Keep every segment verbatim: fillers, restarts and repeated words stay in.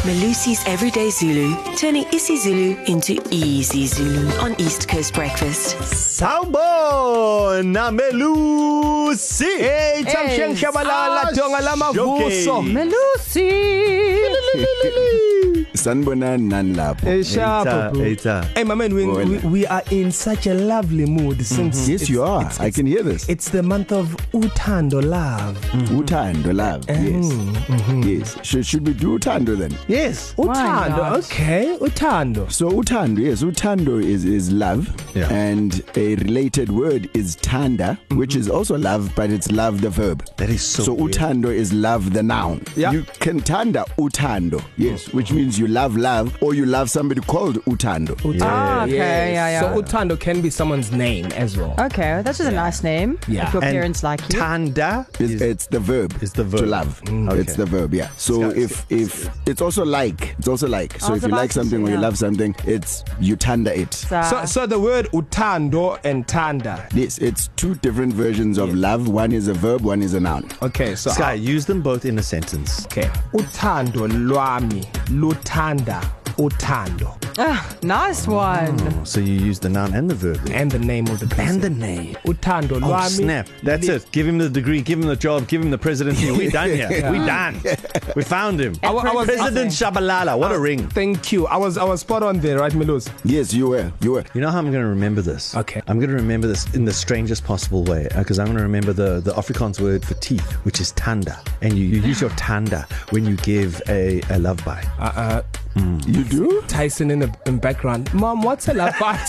Malusi's Everyday Zulu, turning isiZulu into easy Zulu on East Coast Breakfast. Sawubona Melusi. Hey, Tamsheng Shabalala Tonga lama vuso. Melusi. Sanibonani nani lapho? Hey, sharp. Hey, my man, we, we, we are in such a lovely mood since. Mm-hmm. Yes, you are. It's, I can hear this. It's the month of Uthando love. Mm-hmm. Uthando love. Yes. Mm-hmm. Yes. Should, should we do Uthando then? Yes. Uthando. Okay. Uthando. So Uthando, yes. Uthando is, is love. Yeah. And a related word is Thanda, mm-hmm. which is also love, but it's love the verb. That is so So weird. Uthando is love the noun. Yeah. You can Thanda Uthando. Yes. Which means you love love or you love somebody called Uthando. Uthando. Ah, okay, Yes. yeah, yeah. So Uthando can be someone's name as well. Okay, that's just a nice name. Yeah. If your And parents like you. Tanda It's, is it's the verb. is the verb. To love. Mm. Okay. It's the verb, yeah. So It's if if it's also like, it's also like. So I was if you about like to something say, or you yeah. love something, it's you tanda it. So, So, so the word Uthando and Thanda. Yes, it's two different versions of love. One is a verb, one is a noun. Okay, so Sky, use them both in a sentence. okay. Uthando lwami luthanda uthando. ah, nice one. Oh, so you use the noun and the verb. Then. And the name of the person. And the name. Uthando Oh, lwami. snap. That's it. Give him the degree, give him the job, give him the presidency. We're done here. Yeah. We're done. We found him. I, wa- I was President Shabalala. What a ring. Thank you. I was I was spot on there, right, Melus? Yes, you were. You were. You know how I'm going to remember this? Okay. I'm going to remember this in the strangest possible way because uh, I'm going to remember the, the Afrikaans word for teeth, which is tanda. And you, you use your tanda when you give a, a love bite. Uh, uh, You do? Tyson in the in background. Mom, what's a love bite?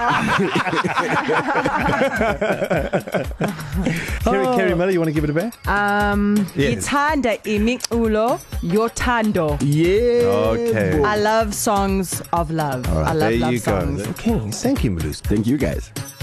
Kerry, Kerry Miller, you want to give it a back? Um, Yes. Ithanda imiculo yothando. Yeah. Okay. boy. I love songs of love. All right, I love there love you songs. go. Okay. Thank you, Malus. Thank you guys.